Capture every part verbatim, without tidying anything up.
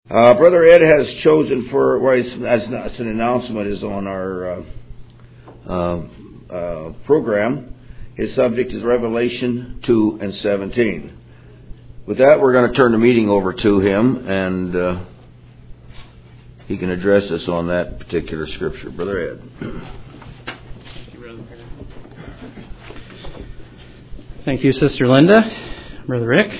Uh, Brother Ed has chosen for, well, it's, as an announcement is on our uh, uh, uh, program. His subject is Revelation two and seventeen. With that, we're going to turn the meeting over to him, and uh, he can address us on that particular scripture. Brother Ed. Thank you, Sister Linda, Brother Rick.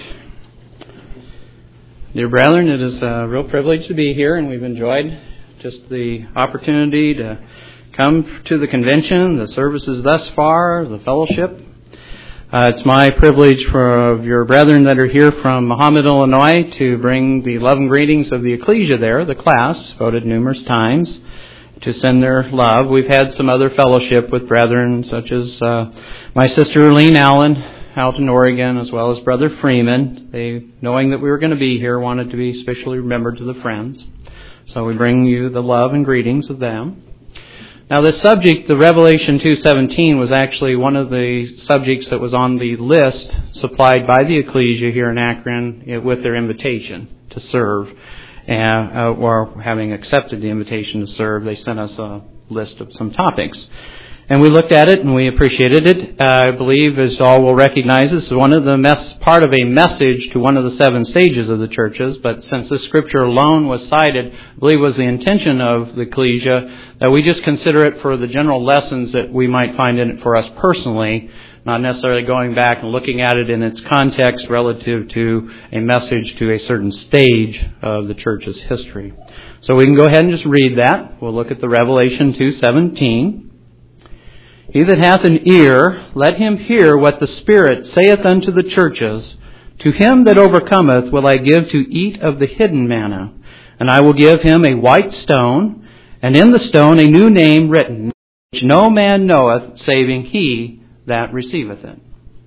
Dear brethren, it is a real privilege to be here, and we've enjoyed just the opportunity to come to the convention, the services thus far, the fellowship. Uh, it's my privilege for your brethren that are here from Mahomet, Illinois, to bring the love and greetings of the ecclesia there, the class, voted numerous times, to send their love. We've had some other fellowship with brethren, such as uh, my sister Erlene Allen, out in Oregon, as well as Brother Freeman. They, knowing that we were going to be here, wanted to be especially remembered to the friends. So we bring you the love and greetings of them. Now this subject, the Revelation two seventeen, was actually one of the subjects that was on the list supplied by the ecclesia here in Akron with their invitation to serve. And, uh, or having accepted the invitation to serve, they sent us a list of some topics. And we looked at it and we appreciated it. Uh, I believe, as all will recognize, this is one of the mess, part of a message to one of the seven stages of the churches. But since this scripture alone was cited, I believe it was the intention of the ecclesia that we just consider it for the general lessons that we might find in it for us personally, not necessarily going back and looking at it in its context relative to a message to a certain stage of the church's history. So we can go ahead and just read that. We'll look at the Revelation two seventeen. He that hath an ear, let him hear what the Spirit saith unto the churches. To him that overcometh will I give to eat of the hidden manna, and I will give him a white stone, and in the stone a new name written, which no man knoweth, saving he that receiveth it.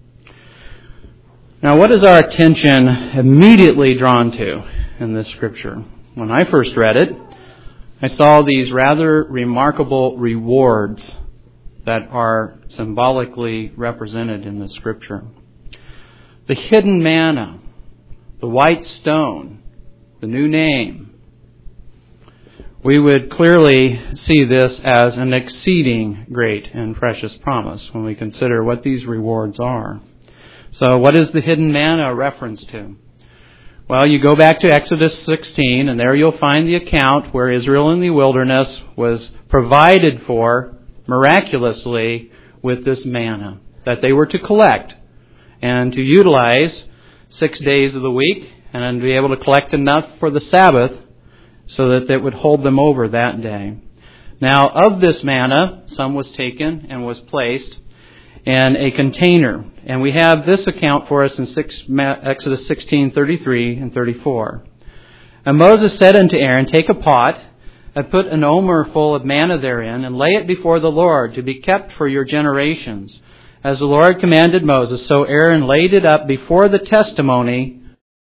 Now, what is our attention immediately drawn to in this scripture? When I first read it, I saw these rather remarkable rewards that are symbolically represented in the scripture. The hidden manna, the white stone, the new name. We would clearly see this as an exceeding great and precious promise when we consider what these rewards are. So what is the hidden manna a reference to? Well, you go back to Exodus sixteen, and there you'll find the account where Israel in the wilderness was provided for miraculously with this manna that they were to collect and to utilize six days of the week and be able to collect enough for the Sabbath so that it would hold them over that day. Now, of this manna, some was taken and was placed in a container. And we have this account for us in six, Exodus sixteen, thirty-three and thirty-four. And Moses said unto Aaron, Take a pot, and put an omer full of manna therein, and lay it before the Lord, to be kept for your generations. As the Lord commanded Moses, so Aaron laid it up before the testimony.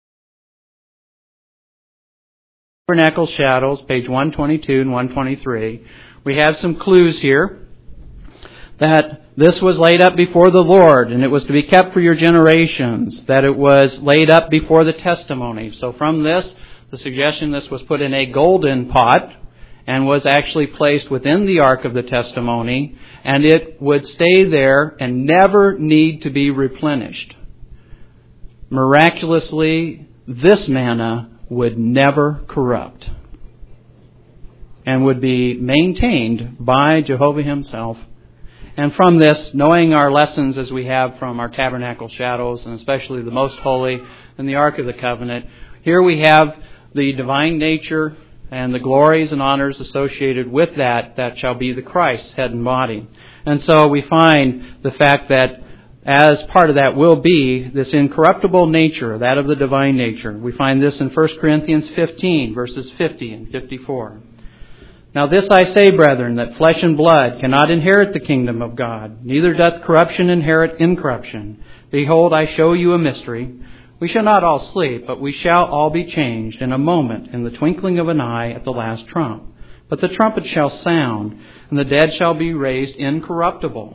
Tabernacle Shadows, page one twenty-two and one twenty-three. We have some clues here that this was laid up before the Lord, and it was to be kept for your generations, that it was laid up before the testimony. So from this, the suggestion this was put in a golden pot, and was actually placed within the Ark of the Testimony, and it would stay there and never need to be replenished. Miraculously, this manna would never corrupt and would be maintained by Jehovah Himself. And from this, knowing our lessons as we have from our Tabernacle Shadows, and especially the Most Holy and the Ark of the Covenant, here we have the divine nature and the glories and honors associated with that, that shall be the Christ's head and body. And so we find the fact that as part of that will be this incorruptible nature, that of the divine nature. We find this in First Corinthians fifteen, verses fifty and fifty-four. Now this I say, brethren, that flesh and blood cannot inherit the kingdom of God, neither doth corruption inherit incorruption. Behold, I show you a mystery. We shall not all sleep, but we shall all be changed in a moment, in the twinkling of an eye, at the last trump. But the trumpet shall sound, and the dead shall be raised incorruptible,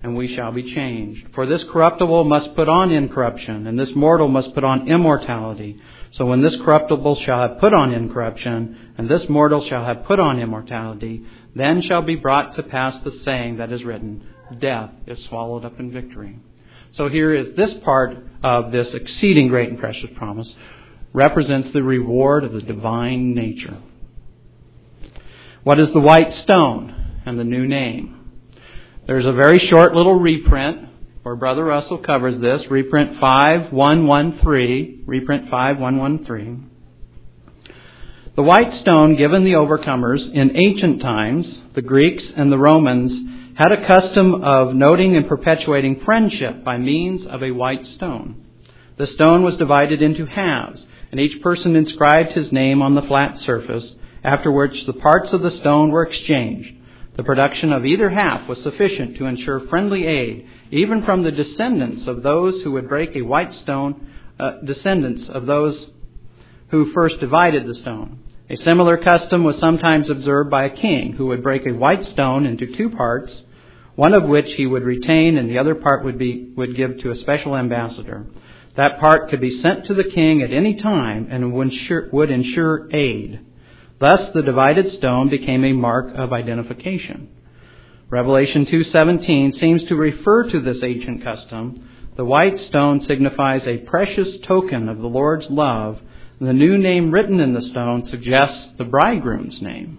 and we shall be changed. For this corruptible must put on incorruption, and this mortal must put on immortality. So when this corruptible shall have put on incorruption, and this mortal shall have put on immortality, then shall be brought to pass the saying that is written, death is swallowed up in victory. So here is this part of this exceeding great and precious promise represents the reward of the divine nature. What is the white stone and the new name? There's a very short little reprint where Brother Russell covers this. Reprint five one one three. Reprint five one one three. The white stone given the overcomers in ancient times, the Greeks and the Romans had a custom of noting and perpetuating friendship by means of a white stone. The stone was divided into halves, and each person inscribed his name on the flat surface, after which the parts of the stone were exchanged. The production of either half was sufficient to ensure friendly aid, even from the descendants of those who would break a white stone, uh, descendants of those who first divided the stone. A similar custom was sometimes observed by a king who would break a white stone into two parts, one of which he would retain and the other part would be would give to a special ambassador. That part could be sent to the king at any time and would ensure, would ensure aid. Thus, the divided stone became a mark of identification. Revelation two seventeen seems to refer to this ancient custom. The white stone signifies a precious token of the Lord's love. The new name written in the stone suggests the bridegroom's name.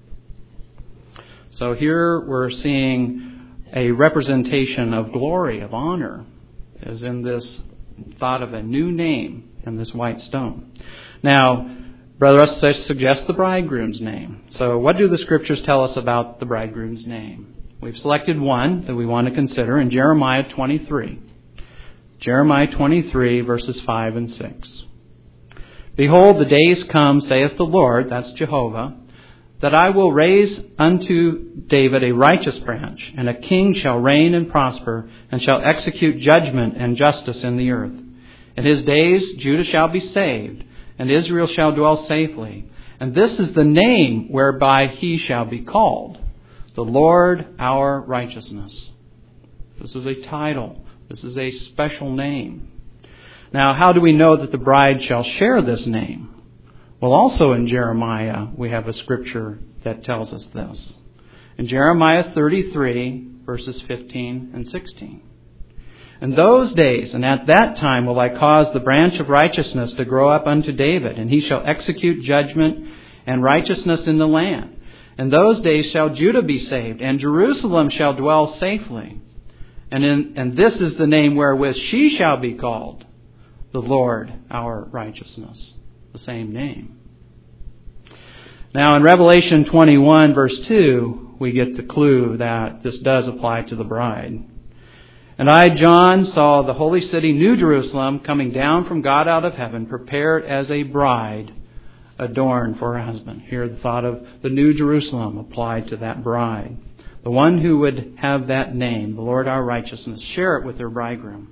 So here we're seeing a representation of glory, of honor, as in this thought of a new name in this white stone. Now, Brother Russ suggests the bridegroom's name. So what do the Scriptures tell us about the bridegroom's name? We've selected one that we want to consider in Jeremiah twenty-three. Jeremiah twenty-three, verses five and six. Behold, the days come, saith the Lord, that's Jehovah, that I will raise unto David a righteous branch, and a king shall reign and prosper, and shall execute judgment and justice in the earth. In his days Judah shall be saved, and Israel shall dwell safely. And this is the name whereby he shall be called, the Lord our righteousness. This is a title. This is a special name. Now, how do we know that the bride shall share this name? Well, also in Jeremiah, we have a scripture that tells us this. In Jeremiah thirty-three, verses fifteen and sixteen. In those days, and at that time, will I cause the branch of righteousness to grow up unto David, and he shall execute judgment and righteousness in the land. In those days shall Judah be saved, and Jerusalem shall dwell safely. And, in, and this is the name wherewith she shall be called, the Lord our righteousness. The same name. Now in Revelation twenty-one, verse two, we get the clue that this does apply to the bride. And I, John, saw the holy city, New Jerusalem, coming down from God out of heaven, prepared as a bride, adorned for her husband. Here the thought of the New Jerusalem applied to that bride. The one who would have that name, the Lord our righteousness, share it with her bridegroom.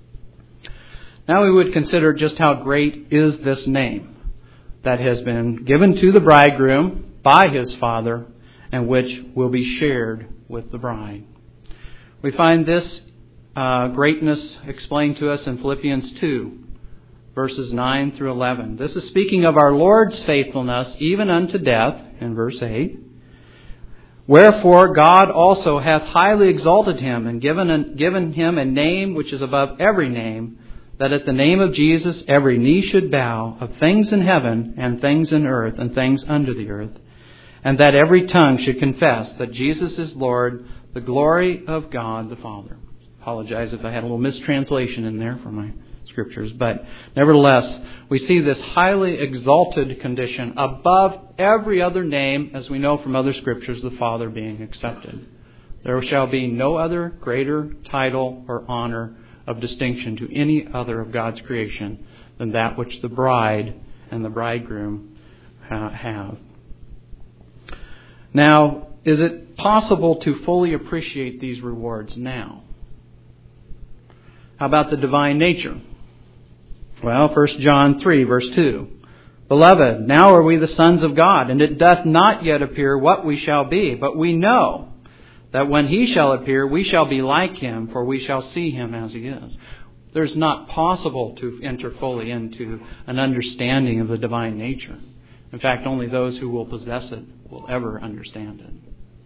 Now we would consider just how great is this name that has been given to the bridegroom by his father and which will be shared with the bride. We find this uh, greatness explained to us in Philippians two, verses nine through eleven. This is speaking of our Lord's faithfulness even unto death, in verse eight. Wherefore God also hath highly exalted him and given, given him a name which is above every name, that at the name of Jesus every knee should bow, of things in heaven and things in earth and things under the earth, and that every tongue should confess that Jesus is Lord, the glory of God the Father. Apologize if I had a little mistranslation in there for my scriptures, but nevertheless, we see this highly exalted condition above every other name, as we know from other scriptures, the Father being accepted. There shall be no other greater title or honor of distinction to any other of God's creation than that which the bride and the bridegroom have. Now, is it possible to fully appreciate these rewards now? How about the divine nature? Well, First John three, verse two. Beloved, now are we the sons of God, and it doth not yet appear what we shall be, but we know that when He shall appear, we shall be like Him, for we shall see Him as He is. There's not possible to enter fully into an understanding of the divine nature. In fact, only those who will possess it will ever understand it.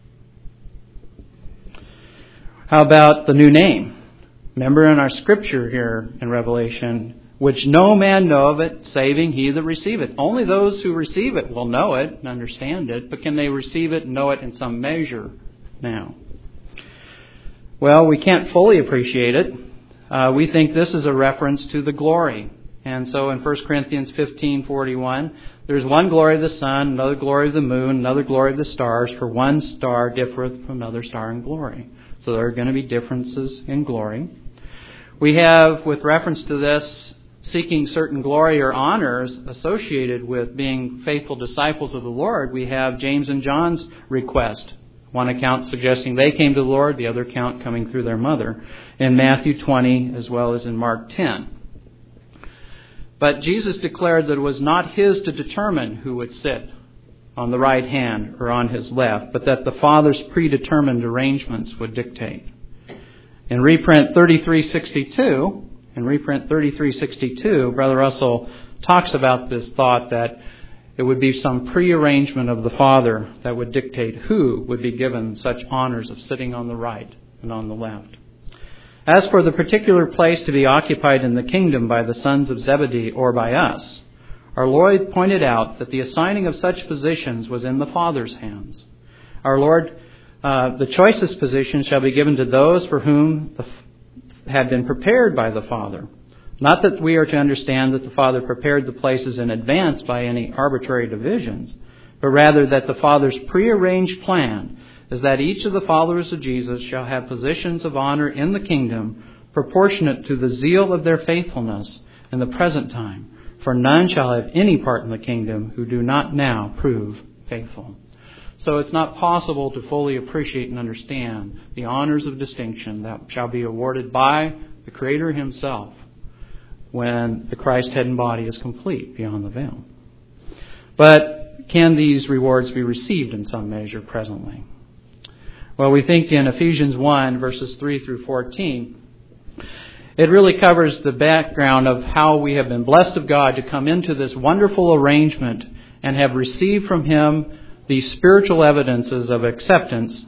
How about the new name? Remember in our scripture here in Revelation, which no man know of it, saving he that receiveth. Only those who receive it will know it and understand it, but can they receive it and know it in some measure now? Well, we can't fully appreciate it. Uh, we think this is a reference to the glory. And so in First Corinthians fifteen forty-one, there's one glory of the sun, another glory of the moon, another glory of the stars, for one star differeth from another star in glory. So there are going to be differences in glory. We have, with reference to this, seeking certain glory or honors associated with being faithful disciples of the Lord, we have James and John's request. One account suggesting they came to the Lord, the other account coming through their mother, in Matthew twenty as well as in Mark ten. But Jesus declared that it was not His to determine who would sit on the right hand or on His left, but that the Father's predetermined arrangements would dictate. In reprint thirty-three sixty-two, in reprint thirty-three sixty-two, Brother Russell talks about this thought that it would be some prearrangement of the Father that would dictate who would be given such honors of sitting on the right and on the left. As for the particular place to be occupied in the kingdom by the sons of Zebedee or by us, our Lord pointed out that the assigning of such positions was in the Father's hands. Our Lord, uh, the choicest position shall be given to those for whom the, had been prepared by the Father. Not that we are to understand that the Father prepared the places in advance by any arbitrary divisions, but rather that the Father's prearranged plan is that each of the followers of Jesus shall have positions of honor in the kingdom proportionate to the zeal of their faithfulness in the present time. For none shall have any part in the kingdom who do not now prove faithful. So it's not possible to fully appreciate and understand the honors of distinction that shall be awarded by the Creator Himself when the Christ head and body is complete beyond the veil. But can these rewards be received in some measure presently? Well, we think in Ephesians one, verses three through fourteen, it really covers the background of how we have been blessed of God to come into this wonderful arrangement and have received from Him these spiritual evidences of acceptance.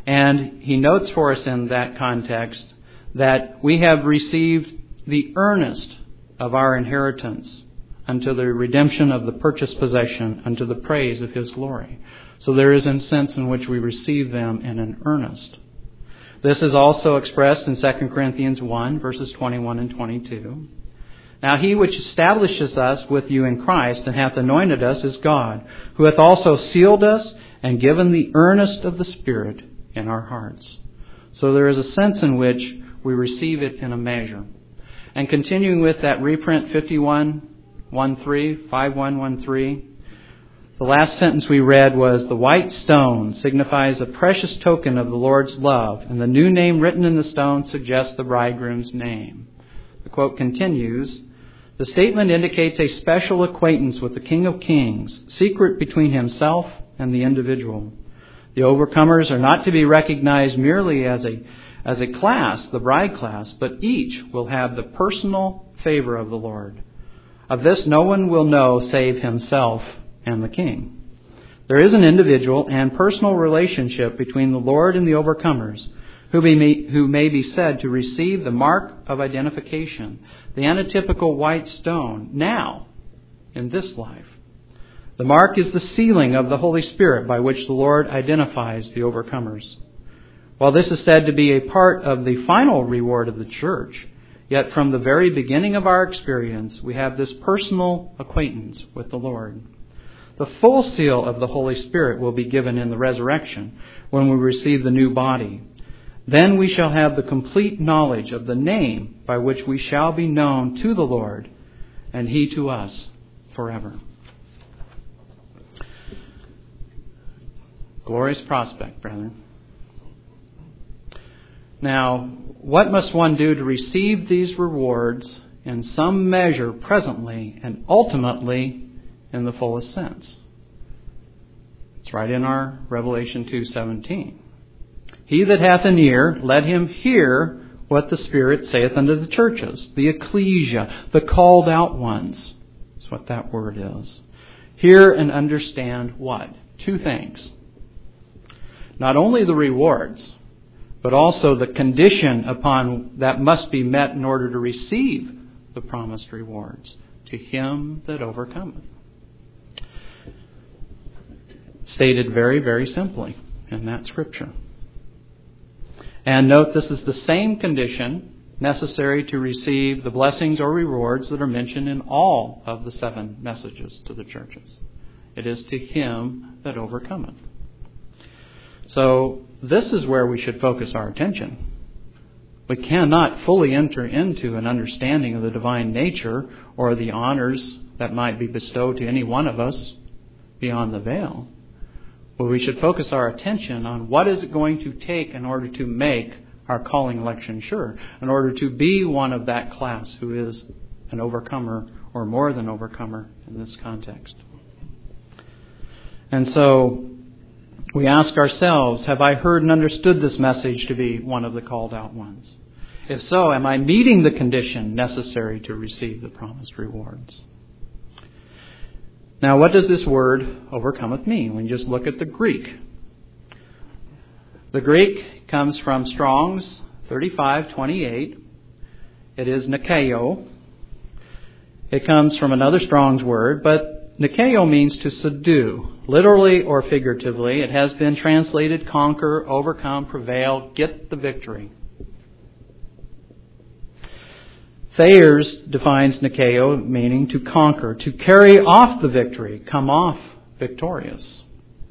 And he notes for us in that context that we have received the earnest of our inheritance unto the redemption of the purchased possession, unto the praise of His glory. So there is a sense in which we receive them in an earnest. This is also expressed in Second Corinthians one, verses twenty-one and twenty-two. Now He which establishes us with you in Christ and hath anointed us is God, who hath also sealed us and given the earnest of the Spirit in our hearts. So there is a sense in which we receive it in a measure. And continuing with that reprint fifty-one, one three, five one one three, the last sentence we read was, the white stone signifies a precious token of the Lord's love, and the new name written in the stone suggests the bridegroom's name. The quote continues, the statement indicates a special acquaintance with the King of Kings, secret between Himself and the individual. The overcomers are not to be recognized merely as a as a class, the bride class, but each will have the personal favor of the Lord. Of this no one will know save himself and the King. There is an individual and personal relationship between the Lord and the overcomers, who, be, who may be said to receive the mark of identification, the antitypical white stone, now, in this life. The mark is the sealing of the Holy Spirit by which the Lord identifies the overcomers. While this is said to be a part of the final reward of the church, yet from the very beginning of our experience, we have this personal acquaintance with the Lord. The full seal of the Holy Spirit will be given in the resurrection when we receive the new body. Then we shall have the complete knowledge of the name by which we shall be known to the Lord, and He to us forever. Glorious prospect, brethren. Now, what must one do to receive these rewards in some measure presently and ultimately in the fullest sense? It's right in our Revelation two seventeen. He that hath an ear, let him hear what the Spirit saith unto the churches. The ecclesia, the called out ones. That's what that word is. Hear and understand what? Two things. Not only the rewards, but also the condition upon that must be met in order to receive the promised rewards. To him that overcometh. Stated very, very simply in that scripture. And note, this is the same condition necessary to receive the blessings or rewards that are mentioned in all of the seven messages to the churches. It is to him that overcometh. So this is where we should focus our attention. We cannot fully enter into an understanding of the divine nature or the honors that might be bestowed to any one of us beyond the veil. But we should focus our attention on what is it going to take in order to make our calling election sure, in order to be one of that class who is an overcomer or more than overcomer in this context. And so we ask ourselves, have I heard and understood this message to be one of the called out ones? If so, am I meeting the condition necessary to receive the promised rewards? Now, what does this word overcometh mean? When you just look at the Greek. The Greek comes from Strong's thirty-five twenty-eight. It is nikeo. It comes from another Strong's word, but nikeo means to subdue. Literally or figuratively, it has been translated conquer, overcome, prevail, get the victory. Thayer's defines nikeo meaning to conquer, to carry off the victory, come off victorious.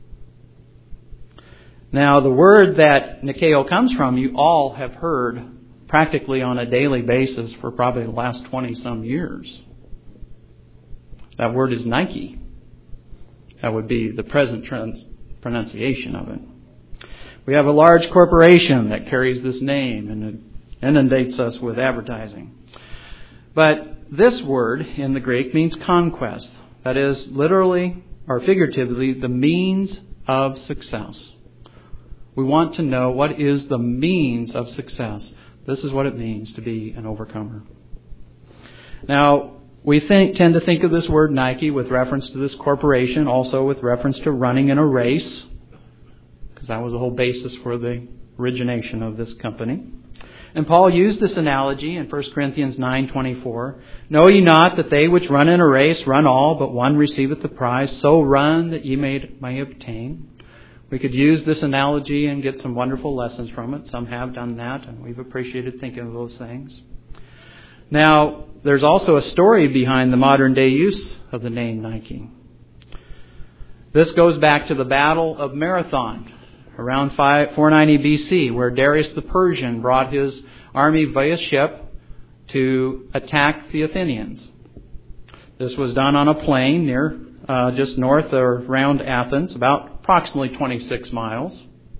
Now, the word that nikeo comes from, you all have heard practically on a daily basis for probably the last twenty-some years. That word is Nike. That would be the present trans- pronunciation of it. We have a large corporation that carries this name and it inundates us with advertising. But this word in the Greek means conquest. That is literally or figuratively the means of success. We want to know what is the means of success. This is what it means to be an overcomer. Now, we think, tend to think of this word Nike with reference to this corporation, also with reference to running in a race, because that was the whole basis for the origination of this company. And Paul used this analogy in First Corinthians nine twenty-four. Know ye not that they which run in a race run all, but one receiveth the prize? So run that ye may, may obtain. We could use this analogy and get some wonderful lessons from it. Some have done that, and we've appreciated thinking of those things. Now, there's also a story behind the modern day use of the name Nike. This goes back to the Battle of Marathon around four ninety B C, where Darius the Persian brought his army via ship to attack the Athenians. This was done on a plain near uh, just north or around Athens, about approximately twenty-six miles.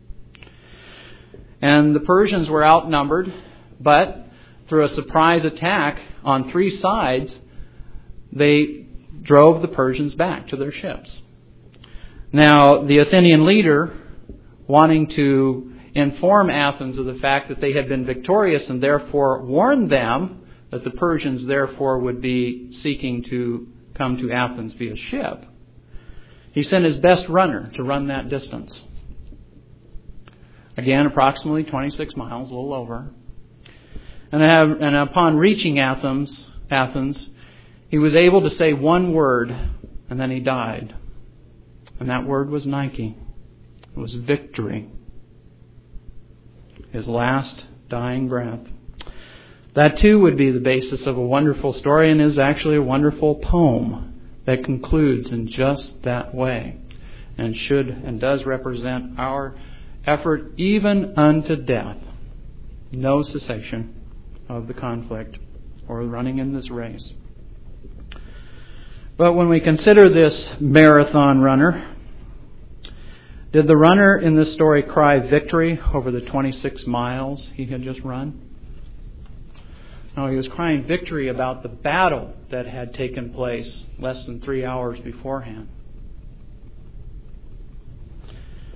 And the Persians were outnumbered, but through a surprise attack on three sides, they drove the Persians back to their ships. Now, the Athenian leader, wanting to inform Athens of the fact that they had been victorious and therefore warn them that the Persians therefore would be seeking to come to Athens via ship, he sent his best runner to run that distance. Again, approximately twenty-six miles, a little over. And, have, and upon reaching Athens, Athens, he was able to say one word, and then he died. And that word was Nike. It was victory. His last dying breath. That too would be the basis of a wonderful story, and is actually a wonderful poem that concludes in just that way, and should and does represent our effort even unto death. No cessation of the conflict or running in this race. But when we consider this marathon runner, did the runner in this story cry victory over the twenty-six miles he had just run? No, he was crying victory about the battle that had taken place less than three hours beforehand.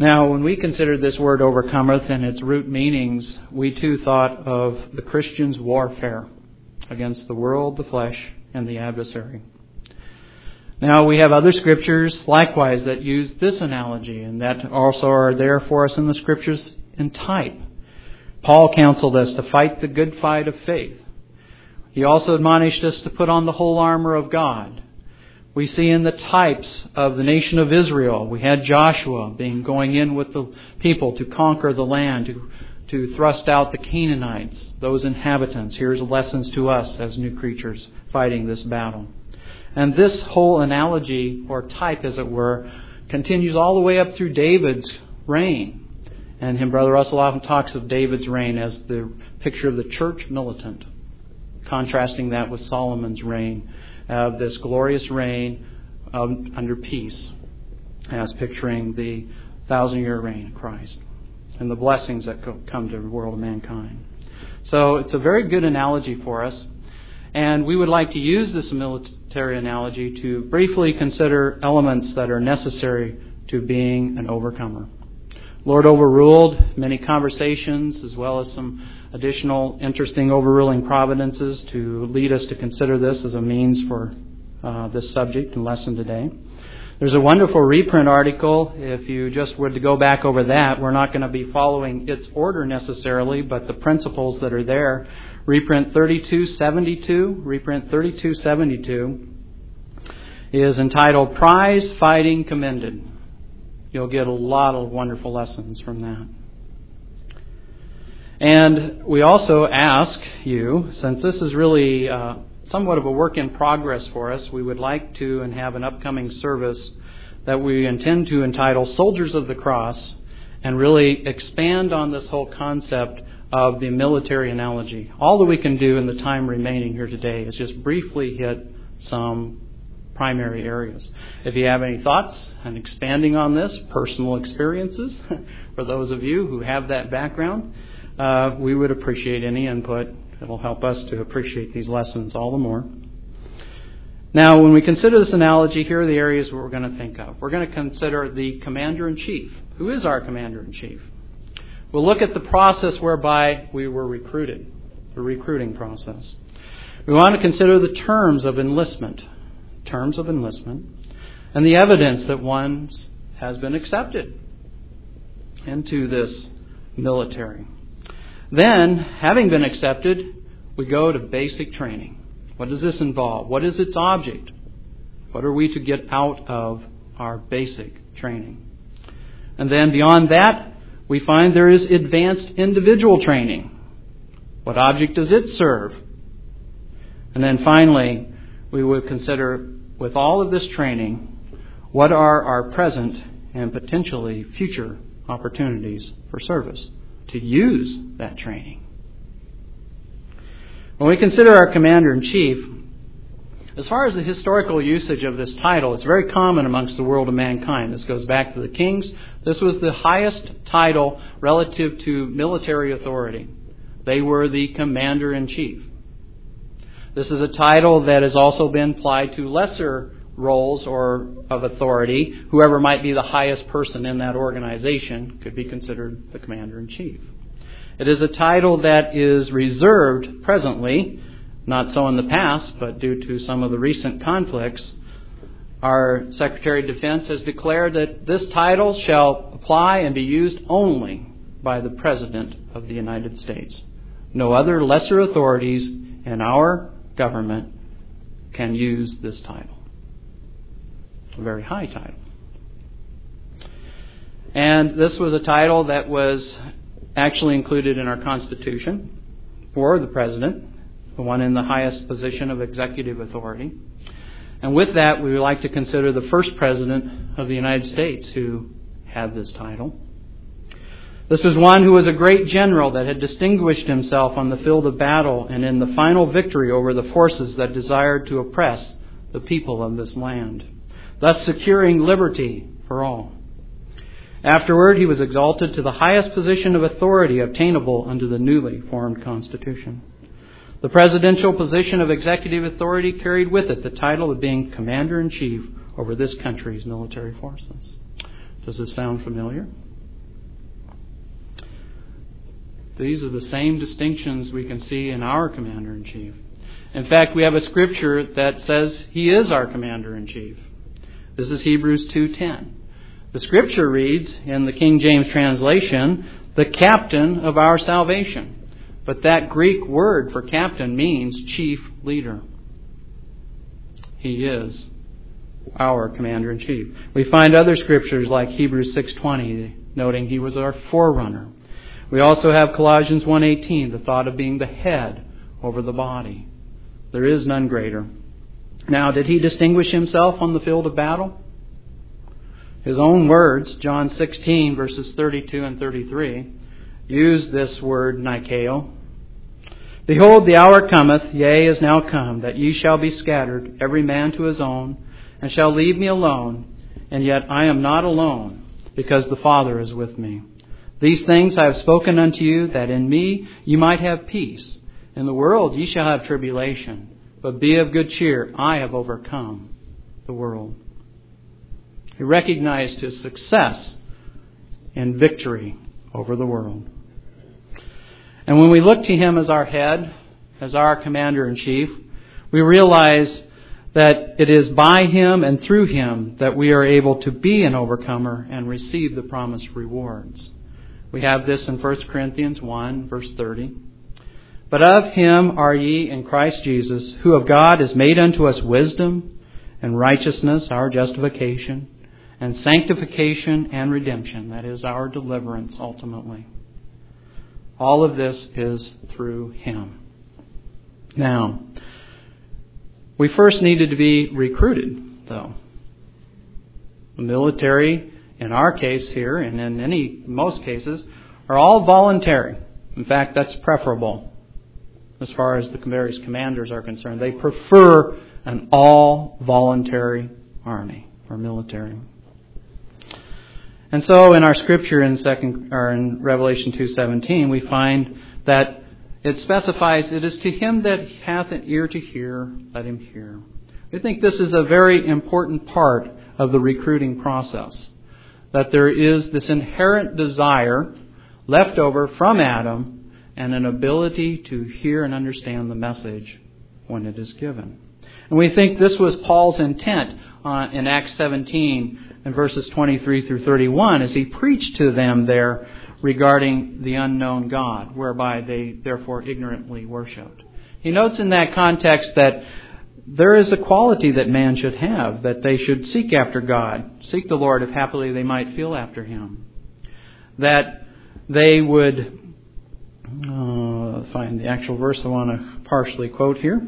Now, when we considered this word overcometh and its root meanings, we too thought of the Christian's warfare against the world, the flesh, and the adversary. Now, we have other scriptures likewise that use this analogy, and that also are there for us in the scriptures in type. Paul counseled us to fight the good fight of faith. He also admonished us to put on the whole armor of God. We see in the types of the nation of Israel, we had Joshua being going in with the people to conquer the land, to, to thrust out the Canaanites, those inhabitants. Here's lessons to us as new creatures fighting this battle. And this whole analogy, or type as it were, continues all the way up through David's reign. And him, Brother Russell often talks of David's reign as the picture of the church militant, contrasting that with Solomon's reign, of uh, this glorious reign um, under peace, as picturing the thousand-year reign of Christ and the blessings that come to the world of mankind. So it's a very good analogy for us. And we would like to use this military analogy to briefly consider elements that are necessary to being an overcomer. Lord overruled many conversations as well as some additional interesting overruling providences to lead us to consider this as a means for uh, this subject and lesson today. There's a wonderful reprint article. If you just were to go back over that, we're not going to be following its order necessarily, but the principles that are there. Reprint thirty-two seventy-two, reprint thirty-two seventy-two is entitled Prize Fighting Commended. You'll get a lot of wonderful lessons from that. And we also ask you, since this is really uh, somewhat of a work in progress for us, we would like to and have an upcoming service that we intend to entitle Soldiers of the Cross, and really expand on this whole concept of the military analogy. All that we can do in the time remaining here today is just briefly hit some primary areas. If you have any thoughts on expanding on this, personal experiences, for those of you who have that background, uh, we would appreciate any input. It will help us to appreciate these lessons all the more. Now, when we consider this analogy, here are the areas we're going to think of. We're going to consider the Commander-in-Chief. Who is our Commander-in-Chief? We'll look at the process whereby we were recruited, the recruiting process. We want to consider the terms of enlistment, terms of enlistment, and the evidence that one has been accepted into this military. Then, having been accepted, we go to basic training. What does this involve? What is its object? What are we to get out of our basic training? And then beyond that, we find there is advanced individual training. What object does it serve? And then finally, we would consider, with all of this training, what are our present and potentially future opportunities for service to use that training. When we consider our Commander-in-Chief, as far as the historical usage of this title, it's very common amongst the world of mankind. This goes back to the kings. This was the highest title relative to military authority. They were the Commander-in-Chief. This is a title that has also been applied to lesser roles or of authority. Whoever might be the highest person in that organization could be considered the Commander-in-Chief. It is a title that is reserved presently, not so in the past, but due to some of the recent conflicts, our Secretary of Defense has declared that this title shall apply and be used only by the President of the United States. No other lesser authorities in our government can use this title. A very high title. And this was a title that was actually included in our Constitution for the President, the one in the highest position of executive authority. And with that, we would like to consider the first President of the United States who had this title. This was one who was a great general that had distinguished himself on the field of battle and in the final victory over the forces that desired to oppress the people of this land, thus securing liberty for all. Afterward, he was exalted to the highest position of authority obtainable under the newly formed Constitution. The presidential position of executive authority carried with it the title of being Commander-in-Chief over this country's military forces. Does this sound familiar? These are the same distinctions we can see in our Commander-in-Chief. In fact, we have a scripture that says He is our Commander-in-Chief. This is Hebrews two ten. The scripture reads, in the King James translation, the captain of our salvation. But that Greek word for captain means chief leader. He is our Commander-in-Chief. We find other scriptures like Hebrews six twenty, noting He was our forerunner. We also have Colossians one eighteen, the thought of being the head over the body. There is none greater. Now, did He distinguish Himself on the field of battle? His own words, John sixteen, verses thirty-two and thirty-three, use this word, Nikeo. Behold, the hour cometh, yea, is now come, that ye shall be scattered, every man to his own, and shall leave me alone. And yet I am not alone, because the Father is with me. These things I have spoken unto you, that in me ye might have peace. In the world ye shall have tribulation, but be of good cheer. I have overcome the world. He recognized His success in victory over the world. And when we look to Him as our head, as our Commander-in-Chief, we realize that it is by Him and through Him that we are able to be an overcomer and receive the promised rewards. We have this in First Corinthians one, verse thirty. But of Him are ye in Christ Jesus, who of God is made unto us wisdom and righteousness, our justification, and sanctification and redemption, that is our deliverance ultimately. All of this is through Him. Now, we first needed to be recruited, though. The military, in our case here, and in any most cases, are all voluntary. In fact, that's preferable as far as the various commanders are concerned. They prefer an all-voluntary army or military. And so, in our scripture in second or in Revelation two seventeen, we find that it specifies, "It is to him that hath an ear to hear, let him hear." We think this is a very important part of the recruiting process. That there is this inherent desire left over from Adam and an ability to hear and understand the message when it is given. And we think this was Paul's intent uh, in Acts seventeen and verses twenty-three through thirty-one as he preached to them there regarding the unknown God, whereby they therefore ignorantly worshipped. He notes in that context that there is a quality that man should have, that they should seek after God, seek the Lord if happily they might feel after Him. That they would, uh, find the actual verse I want to partially quote here.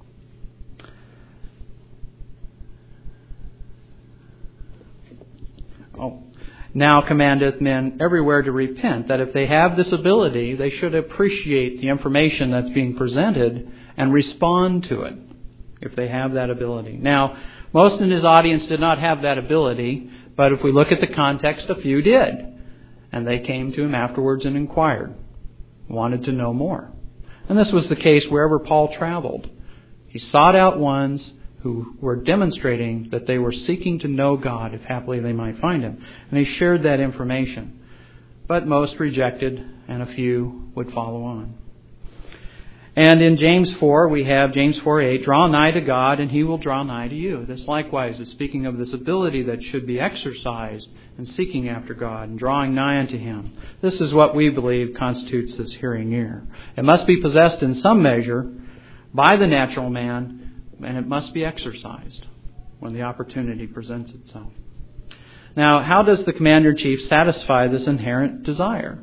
Oh. Now commandeth men everywhere to repent, that if they have this ability, they should appreciate the information that's being presented and respond to it, if they have that ability. Now, most in his audience did not have that ability, but if we look at the context, a few did. And they came to him afterwards and inquired, wanted to know more. And this was the case wherever Paul traveled. He sought out ones who were demonstrating that they were seeking to know God, if happily they might find Him. And he shared that information. But most rejected, and a few would follow on. And in James four, we have James four eight, "Draw nigh to God, and He will draw nigh to you." This likewise is speaking of this ability that should be exercised in seeking after God and drawing nigh unto Him. This is what we believe constitutes this hearing ear. It must be possessed in some measure by the natural man, and it must be exercised when the opportunity presents itself. Now, how does the Commander-in-Chief satisfy this inherent desire?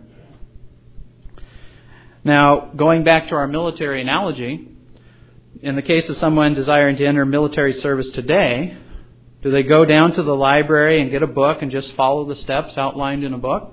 Now, going back to our military analogy, in the case of someone desiring to enter military service today, do they go down to the library and get a book and just follow the steps outlined in a book?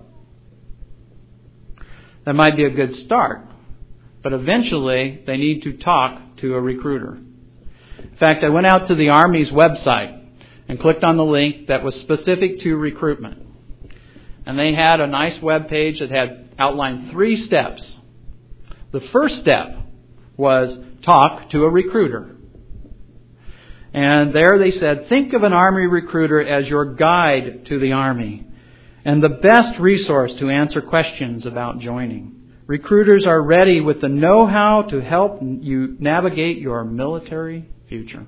That might be a good start, but eventually they need to talk to a recruiter. In fact, I went out to the Army's website and clicked on the link that was specific to recruitment. And they had a nice web page that had outlined three steps. The first step was talk to a recruiter. And there they said, think of an Army recruiter as your guide to the Army and the best resource to answer questions about joining. Recruiters are ready with the know-how to help you navigate your military future.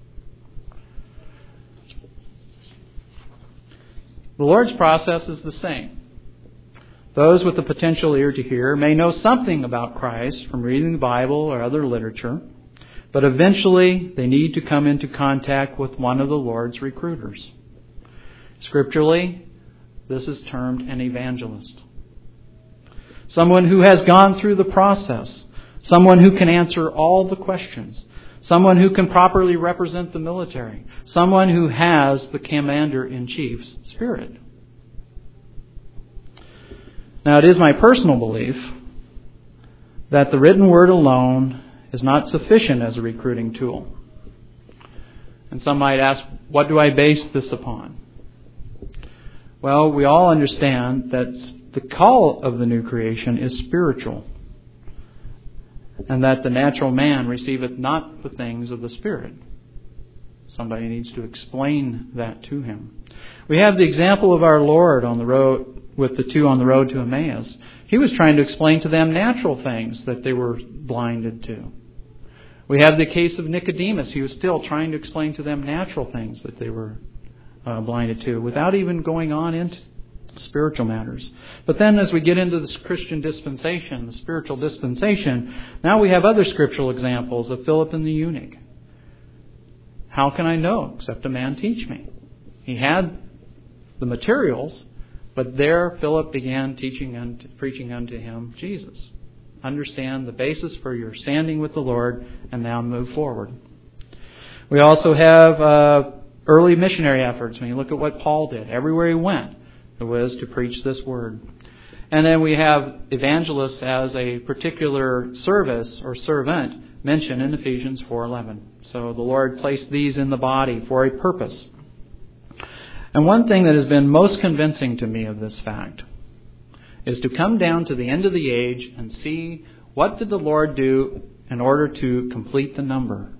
The Lord's process is the same. Those with the potential ear to hear may know something about Christ from reading the Bible or other literature, but eventually they need to come into contact with one of the Lord's recruiters. Scripturally, this is termed an evangelist. Someone who has gone through the process. Someone who can answer all the questions. Someone who can properly represent the military. Someone who has the commander-in-chief's spirit. Now, it is my personal belief that the written word alone is not sufficient as a recruiting tool. And some might ask, what do I base this upon? Well, we all understand that the call of the new creation is spiritual, and that the natural man receiveth not the things of the Spirit. Somebody needs to explain that to him. We have the example of our Lord on the road with the two on the road to Emmaus. He was trying to explain to them natural things that they were blinded to. We have the case of Nicodemus. He was still trying to explain to them natural things that they were uh, blinded to, without even going on into spiritual matters. But then as we get into this Christian dispensation, the spiritual dispensation, now we have other scriptural examples of Philip and the eunuch. How can I know except a man teach me? He had the materials, but there Philip began teaching and preaching unto him Jesus. Understand the basis for your standing with the Lord, and now move forward. We also have uh, early missionary efforts. When you look at what Paul did, everywhere he went, it was to preach this word. And then we have evangelists as a particular service or servant mentioned in Ephesians four eleven. So the Lord placed these in the body for a purpose. And one thing that has been most convincing to me of this fact is to come down to the end of the age and see what did the Lord do in order to complete the number.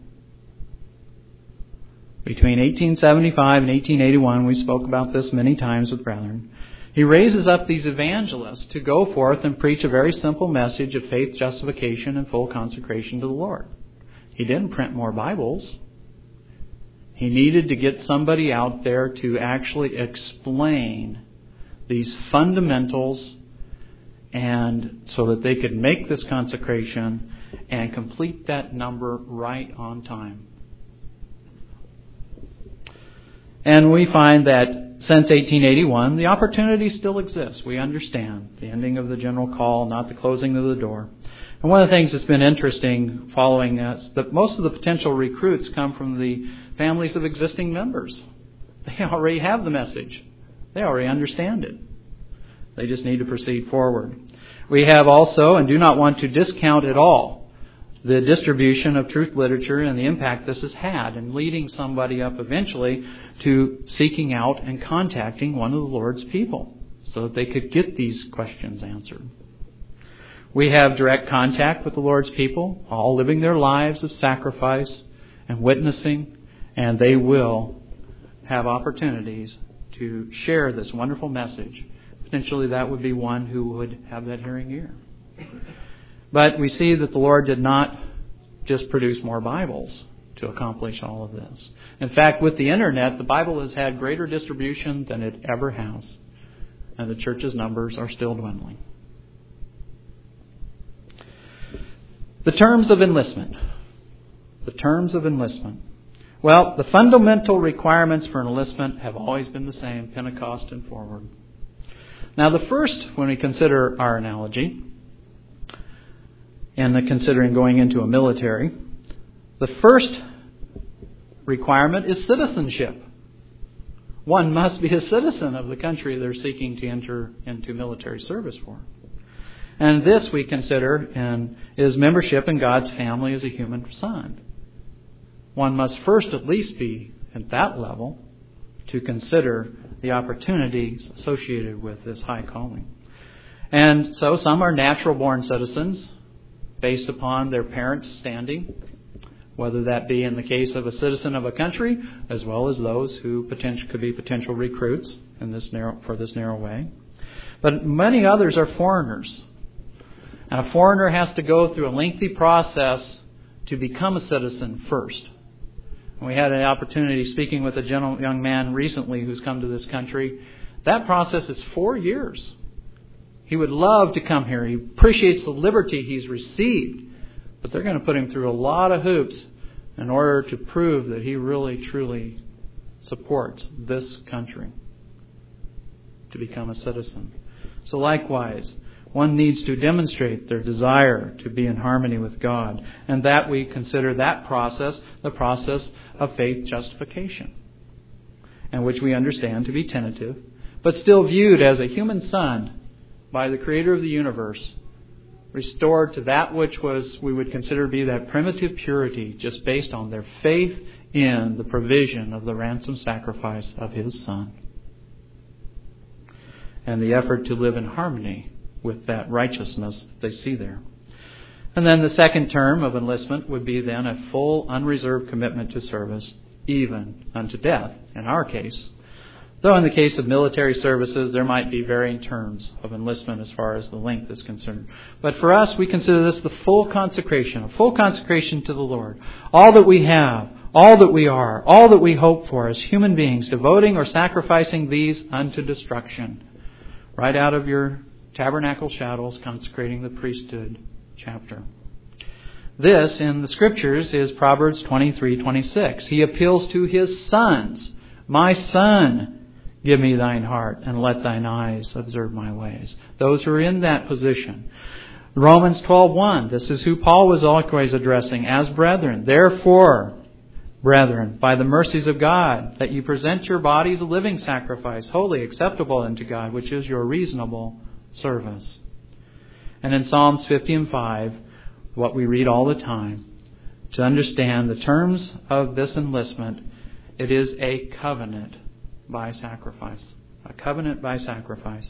Between eighteen seventy-five and eighteen eighty-one, we spoke about this many times with brethren, He raises up these evangelists to go forth and preach a very simple message of faith, justification, and full consecration to the Lord. He didn't print more Bibles. He needed to get somebody out there to actually explain these fundamentals, and so that they could make this consecration and complete that number right on time. And we find that since eighteen eighty-one, the opportunity still exists. We understand the ending of the general call, not the closing of the door. And one of the things that's been interesting following us, that most of the potential recruits come from the families of existing members. They already have the message. They already understand it. They just need to proceed forward. We have also, and do not want to discount at all, the distribution of truth literature and the impact this has had in leading somebody up eventually to seeking out and contacting one of the Lord's people so that they could get these questions answered. We have direct contact with the Lord's people, all living their lives of sacrifice and witnessing, and they will have opportunities to share this wonderful message. Potentially that would be one who would have that hearing ear. But we see that the Lord did not just produce more Bibles to accomplish all of this. In fact, with the internet, the Bible has had greater distribution than it ever has. And the church's numbers are still dwindling. The terms of enlistment. The terms of enlistment. Well, the fundamental requirements for enlistment have always been the same, Pentecost and forward. Now, the first, when we consider our analogy, and considering going into a military, the first requirement is citizenship. One must be a citizen of the country they're seeking to enter into military service for. And this we consider and is membership in God's family as a human son. One must first at least be at that level to consider the opportunities associated with this high calling. And so some are natural born citizens based upon their parents' standing, whether that be in the case of a citizen of a country, as well as those who potential, could be potential recruits in this narrow, for this narrow way. But many others are foreigners. And a foreigner has to go through a lengthy process to become a citizen first. And we had an opportunity speaking with a gentle young man recently who's come to this country. That process is four years. He would love to come here. He appreciates the liberty he's received. But they're going to put him through a lot of hoops in order to prove that he really, truly supports this country to become a citizen. So likewise, one needs to demonstrate their desire to be in harmony with God. And that we consider that process the process of faith justification, and which we understand to be tentative, but still viewed as a human son by the Creator of the universe, restored to that which was we would consider to be that primitive purity, just based on their faith in the provision of the ransom sacrifice of His Son, and the effort to live in harmony with that righteousness that they see there. And then the second term of enlistment would be then a full, unreserved commitment to service, even unto death, in our case. Though in the case of military services, there might be varying terms of enlistment as far as the length is concerned. But for us, we consider this the full consecration, a full consecration to the Lord. All that we have, all that we are, all that we hope for as human beings, devoting or sacrificing these unto destruction. Right out of your Tabernacle Shadows, Consecrating the Priesthood chapter. This, in the Scriptures, is Proverbs twenty-three twenty-six. He appeals to his sons. My son, give me thine heart, and let thine eyes observe my ways. Those who are in that position. Romans twelve one. This is who Paul was always addressing as brethren. Therefore, brethren, by the mercies of God, that you present your bodies a living sacrifice, holy, acceptable unto God, which is your reasonable service. And in Psalms fifty and five, what we read all the time, to understand the terms of this enlistment, it is a covenant by sacrifice. A covenant by sacrifice.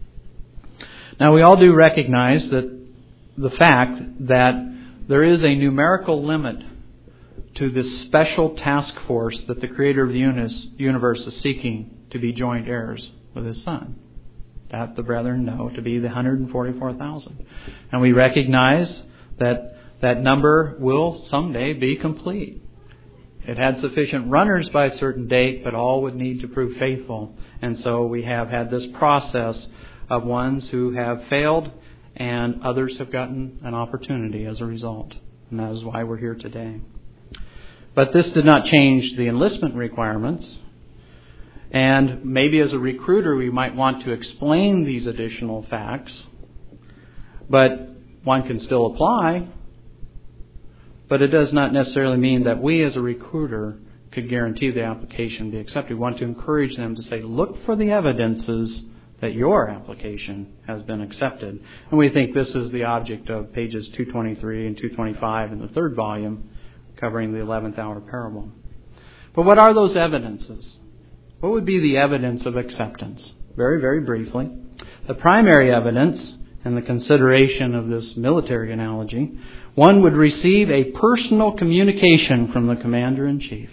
Now we all do recognize that the fact that there is a numerical limit to this special task force that the Creator of the universe is seeking to be joint heirs with His Son. That the brethren know to be the one hundred forty-four thousand. And we recognize that that number will someday be complete. It had sufficient runners by a certain date, but all would need to prove faithful. And so we have had this process of ones who have failed and others have gotten an opportunity as a result. And that is why we're here today. But this did not change the enlistment requirements. And maybe as a recruiter we might want to explain these additional facts. But one can still apply. But it does not necessarily mean that we as a recruiter could guarantee the application be accepted. We want to encourage them to say, look for the evidences that your application has been accepted. And we think this is the object of pages two twenty-three and two twenty-five in the third volume, covering the eleventh hour parable. But what are those evidences? What would be the evidence of acceptance? Very, very briefly, the primary evidence in the consideration of this military analogy, one would receive a personal communication from the Commander-in-Chief.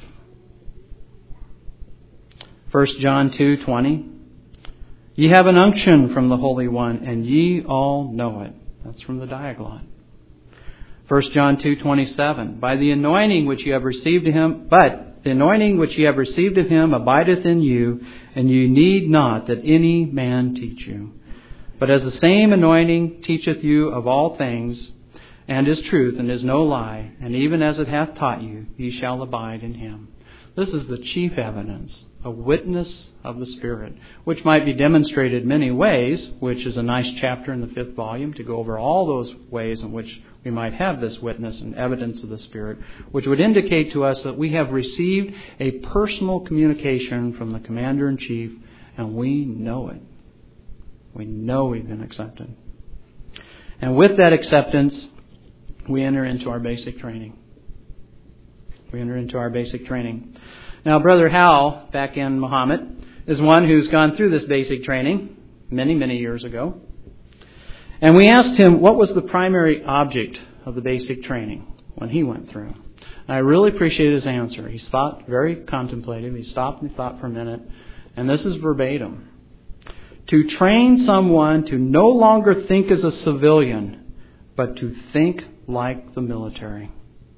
First John two twenty. Ye have an unction from the Holy One, and ye all know it. That's from the Diaglott. First John two twenty-seven. By the anointing which ye have received of him, but the anointing which ye have received of him abideth in you, and you need not that any man teach you. But as the same anointing teacheth you of all things, and is truth, and is no lie, and even as it hath taught you, ye shall abide in him. This is the chief evidence, a witness of the Spirit, which might be demonstrated many ways, which is a nice chapter in the fifth volume to go over all those ways in which we might have this witness and evidence of the Spirit, which would indicate to us that we have received a personal communication from the Commander-in-Chief, and we know it. We know we've been accepted. And with that acceptance, we enter into our basic training. We enter into our basic training. Now, Brother Hal, back in Muhammad, is one who's gone through this basic training many, many years ago. And we asked him what was the primary object of the basic training when he went through. And I really appreciate his answer. He thought very contemplative. He stopped and thought for a minute. And this is verbatim. To train someone to no longer think as a civilian, but to think like the military.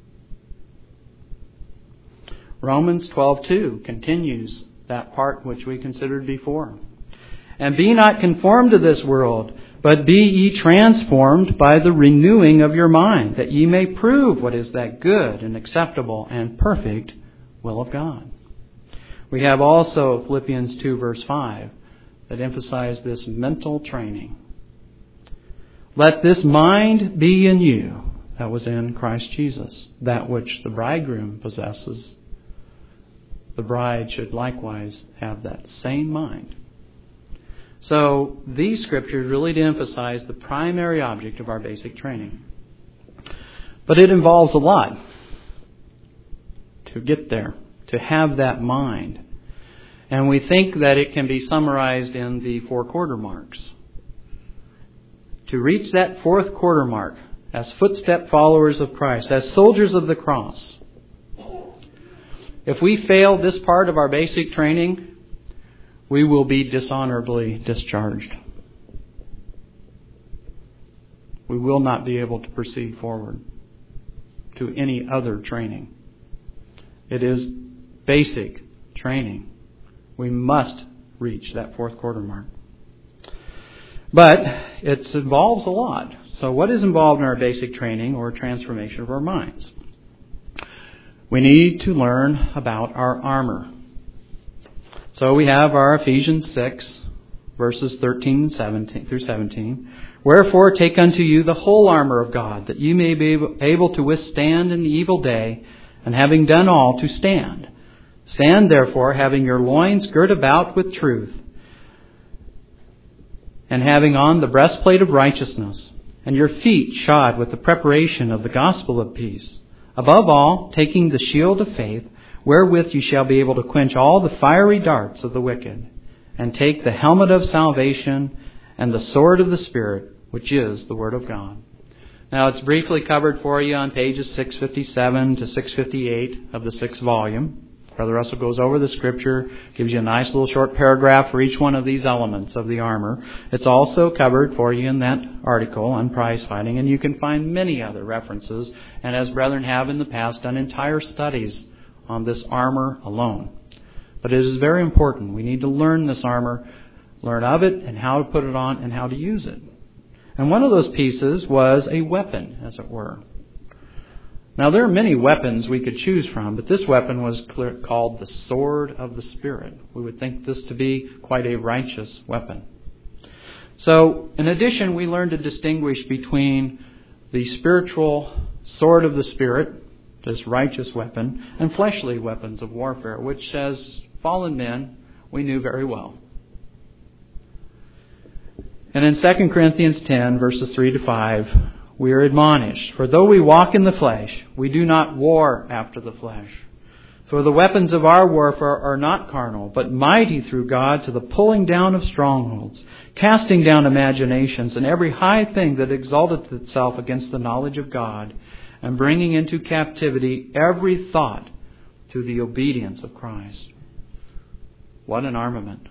Romans twelve two continues that part which we considered before. And be not conformed to this world, but be ye transformed by the renewing of your mind, that ye may prove what is that good and acceptable and perfect will of God. We have also Philippians two verse five that emphasize this mental training. Let this mind be in you that was in Christ Jesus, that which the bridegroom possesses. The bride should likewise have that same mind. So these scriptures really do emphasize the primary object of our basic training. But it involves a lot to get there, to have that mind. And we think that it can be summarized in the four quarter marks. To reach that fourth quarter mark as footstep followers of Christ, as soldiers of the cross, if we fail this part of our basic training, we will be dishonorably discharged. We will not be able to proceed forward to any other training. It is basic training. We must reach that fourth quarter mark. But it involves a lot. So what is involved in our basic training or transformation of our minds? We need to learn about our armor. So we have our Ephesians six, verses thirteen and seventeen through seventeen. Wherefore take unto you the whole armor of God, that you may be able to withstand in the evil day, and having done all, to stand. Stand therefore, having your loins girt about with truth, and having on the breastplate of righteousness, and your feet shod with the preparation of the gospel of peace. Above all, taking the shield of faith, wherewith you shall be able to quench all the fiery darts of the wicked, and take the helmet of salvation and the sword of the Spirit, which is the Word of God. Now it's briefly covered for you on pages six fifty-seven to six fifty-eight of the sixth volume. Brother Russell goes over the Scripture, gives you a nice little short paragraph for each one of these elements of the armor. It's also covered for you in that article on prize fighting, and you can find many other references, and as brethren have in the past, done entire studies on this armor alone. But it is very important. We need to learn this armor, learn of it, and how to put it on, and how to use it. And one of those pieces was a weapon, as it were. Now, there are many weapons we could choose from, but this weapon was clear, called the sword of the Spirit. We would think this to be quite a righteous weapon. So, in addition, we learned to distinguish between the spiritual sword of the Spirit, this righteous weapon, and fleshly weapons of warfare, which as fallen men, we knew very well. And in Second Corinthians ten, verses three to five, we are admonished, for though we walk in the flesh, we do not war after the flesh. For the weapons of our warfare are not carnal, but mighty through God to the pulling down of strongholds, casting down imaginations and every high thing that exalteth itself against the knowledge of God, and bringing into captivity every thought to the obedience of Christ. What an armament.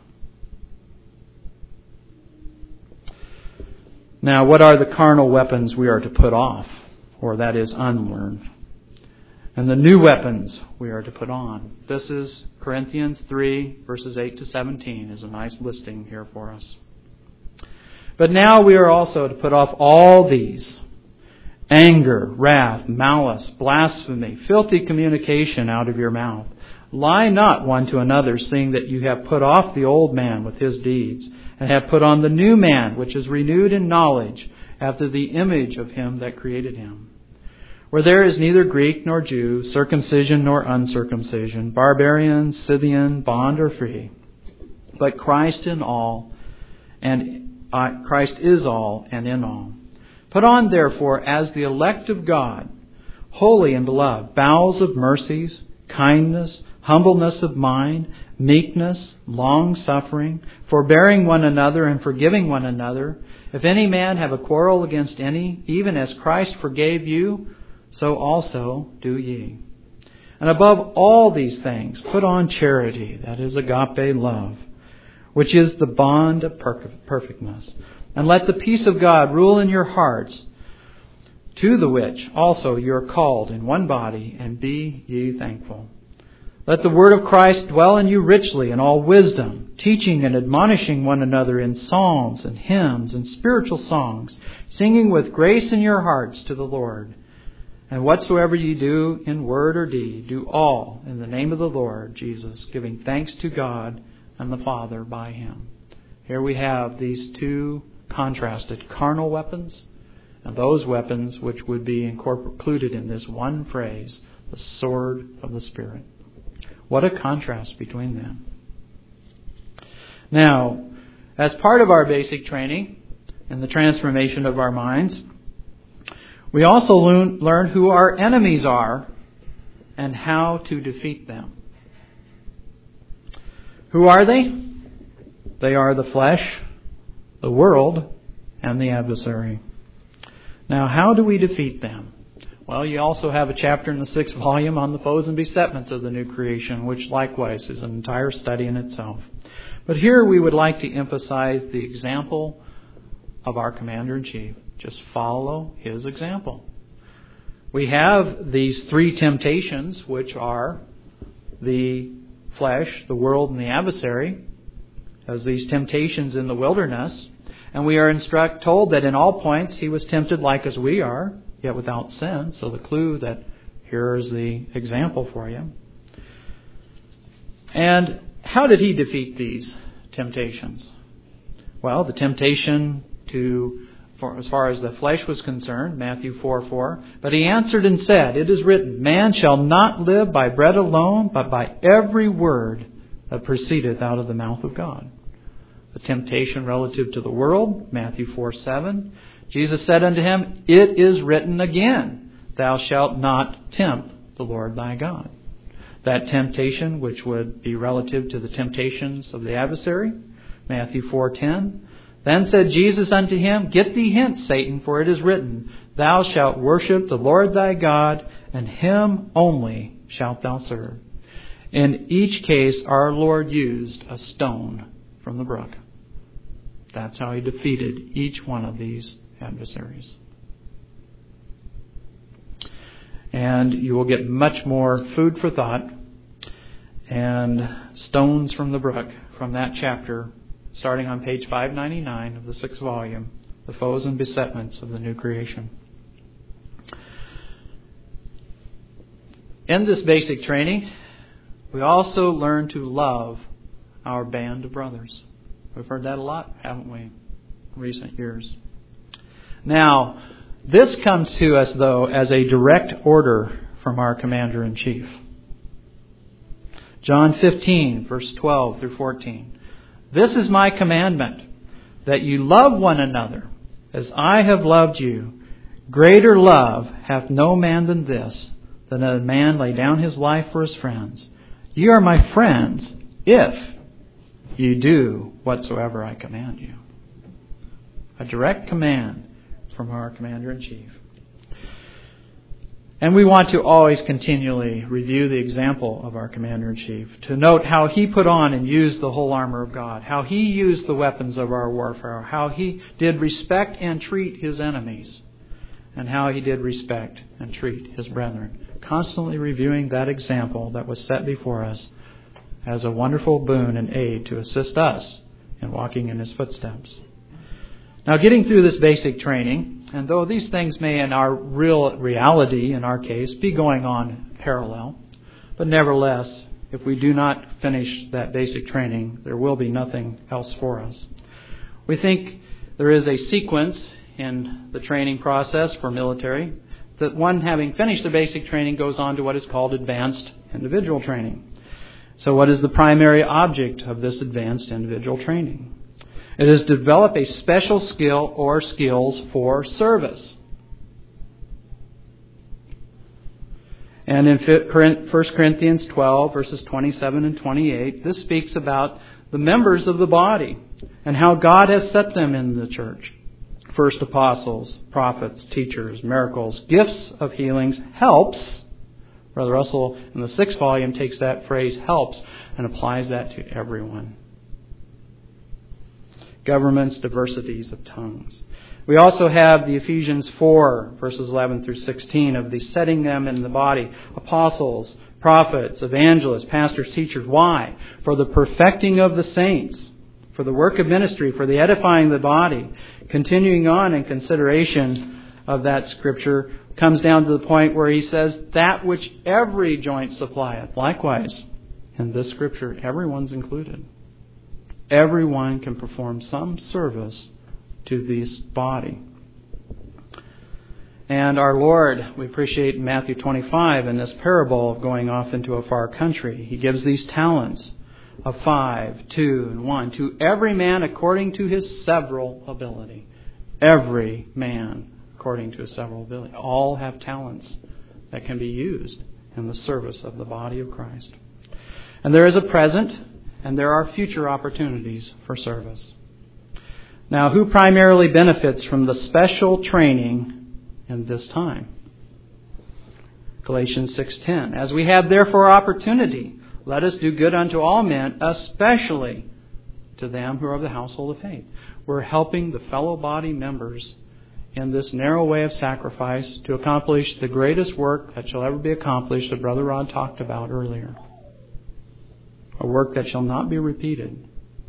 Now, what are the carnal weapons we are to put off, or that is unlearn? And the new weapons we are to put on. This is Corinthians three, verses eight to seventeen, is a nice listing here for us. But now we are also to put off all these: anger, wrath, malice, blasphemy, filthy communication out of your mouth. Lie not one to another, seeing that you have put off the old man with his deeds, and have put on the new man, which is renewed in knowledge, after the image of him that created him. Where there is neither Greek nor Jew, circumcision nor uncircumcision, barbarian, Scythian, bond or free, but Christ in all, and uh, Christ is all and in all. Put on, therefore, as the elect of God, holy and beloved, bowels of mercies, kindness, humbleness of mind, meekness, long-suffering, forbearing one another and forgiving one another. If any man have a quarrel against any, even as Christ forgave you, so also do ye. And above all these things, put on charity, that is agape love, which is the bond of perfectness. And let the peace of God rule in your hearts, To the which also you are called in one body, and be ye thankful. Let the word of Christ dwell in you richly in all wisdom, teaching and admonishing one another in psalms and hymns and spiritual songs, singing with grace in your hearts to the Lord. And whatsoever ye do in word or deed, do all in the name of the Lord Jesus, giving thanks to God and the Father by Him. Here we have these two contrasted carnal weapons and those weapons which would be included in this one phrase, the sword of the Spirit. What a contrast between them. Now, as part of our basic training in the transformation of our minds, we also learn who our enemies are and how to defeat them. Who are they? They are the flesh, the world, and the adversary. Now, how do we defeat them? Well, you also have a chapter in the sixth volume on the foes and besetments of the new creation, which likewise is an entire study in itself. But here we would like to emphasize the example of our Commander-in-Chief. Just follow his example. We have these three temptations, which are the flesh, the world, and the adversary, as these temptations in the wilderness. And we are instruct told that in all points he was tempted like as we are, yet without sin. So the clue that here is the example for you. And how did he defeat these temptations? Well, the temptation to, for, as far as the flesh was concerned, Matthew four four. But he answered and said, it is written, man shall not live by bread alone, but by every word that proceedeth out of the mouth of God. The temptation relative to the world, Matthew four seven. Jesus said unto him, it is written again, thou shalt not tempt the Lord thy God. That temptation, which would be relative to the temptations of the adversary, Matthew four ten. Then said Jesus unto him, get thee hence, Satan, for it is written, thou shalt worship the Lord thy God, and him only shalt thou serve. In each case, our Lord used a stone from the brook. That's how he defeated each one of these adversaries. And you will get much more food for thought and stones from the brook from that chapter, starting on page five ninety-nine of the sixth volume, The Foes and Besetments of the New Creation. In this basic training, we also learn to love our band of brothers. We've heard that a lot, haven't we, in recent years? Now, this comes to us, though, as a direct order from our Commander-in-Chief. John fifteen, verse twelve through fourteen. This is my commandment, that you love one another as I have loved you. Greater love hath no man than this, than a man lay down his life for his friends. Ye are my friends, if you do whatsoever I command you. A direct command from our Commander-in-Chief. And we want to always continually review the example of our Commander-in-Chief, to note how he put on and used the whole armor of God, how he used the weapons of our warfare, how he did respect and treat his enemies, and how he did respect and treat his brethren. Constantly reviewing that example that was set before us as a wonderful boon and aid to assist us in walking in his footsteps. Now, getting through this basic training, and though these things may in our real reality, in our case, be going on parallel, but nevertheless, if we do not finish that basic training, there will be nothing else for us. We think there is a sequence in the training process for military, that one having finished the basic training goes on to what is called advanced individual training. So what is the primary object of this advanced individual training? It is to develop a special skill or skills for service. And in First Corinthians twelve, verses twenty-seven and twenty-eight, this speaks about the members of the body and how God has set them in the church. First apostles, prophets, teachers, miracles, gifts of healings, helps. Brother Russell in the sixth volume takes that phrase helps and applies that to everyone. governments, diversities of tongues. We also have the Ephesians four, verses eleven through sixteen, of the setting them in the body. Apostles, prophets, evangelists, pastors, teachers. Why? For the perfecting of the saints, for the work of ministry, for the edifying of the body. Continuing on in consideration of that scripture, comes down to the point where he says, that which every joint supplieth. Likewise, in this scripture, everyone's included. Everyone can perform some service to this body. And our Lord, we appreciate in Matthew twenty-five, in this parable of going off into a far country, He gives these talents of five, two, and one to every man according to his several ability. Every man according to his several ability. All have talents that can be used in the service of the body of Christ. And there is a present and there are future opportunities for service. Now, who primarily benefits from the special training in this time? Galatians six ten. As we have therefore opportunity, let us do good unto all men, especially to them who are of the household of faith. We're helping the fellow body members in this narrow way of sacrifice to accomplish the greatest work that shall ever be accomplished that Brother Rod talked about earlier. A work that shall not be repeated.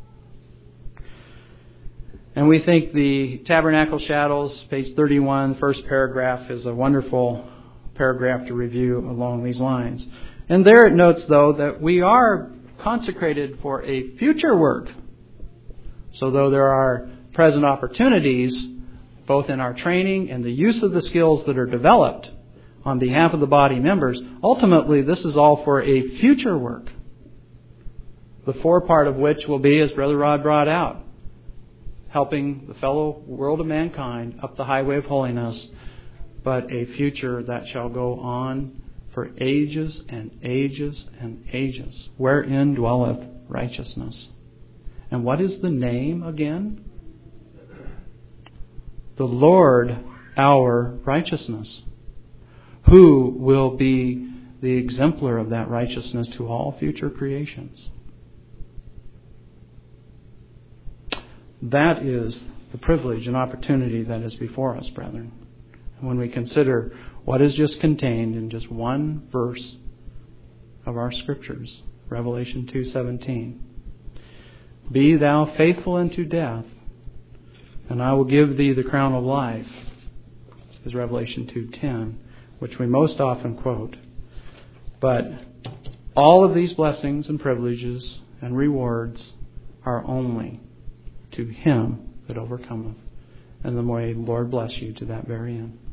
And we think the Tabernacle Shadows, page thirty-one, first paragraph, is a wonderful paragraph to review along these lines. And there it notes, though, that we are consecrated for a future work. So though there are present opportunities, both in our training and the use of the skills that are developed on behalf of the body members, ultimately this is all for a future work. The forepart of which will be, as Brother Rod brought out, helping the fellow world of mankind up the highway of holiness, but a future that shall go on for ages and ages and ages, wherein dwelleth righteousness. And what is the name again? The Lord our righteousness, who will be the exemplar of that righteousness to all future creations. That is the privilege and opportunity that is before us, brethren. And when we consider what is just contained in just one verse of our Scriptures, Revelation two seventeen. Be thou faithful unto death, and I will give thee the crown of life, is Revelation two ten, which we most often quote. But all of these blessings and privileges and rewards are only to him that overcometh. And the may the Lord bless you to that very end.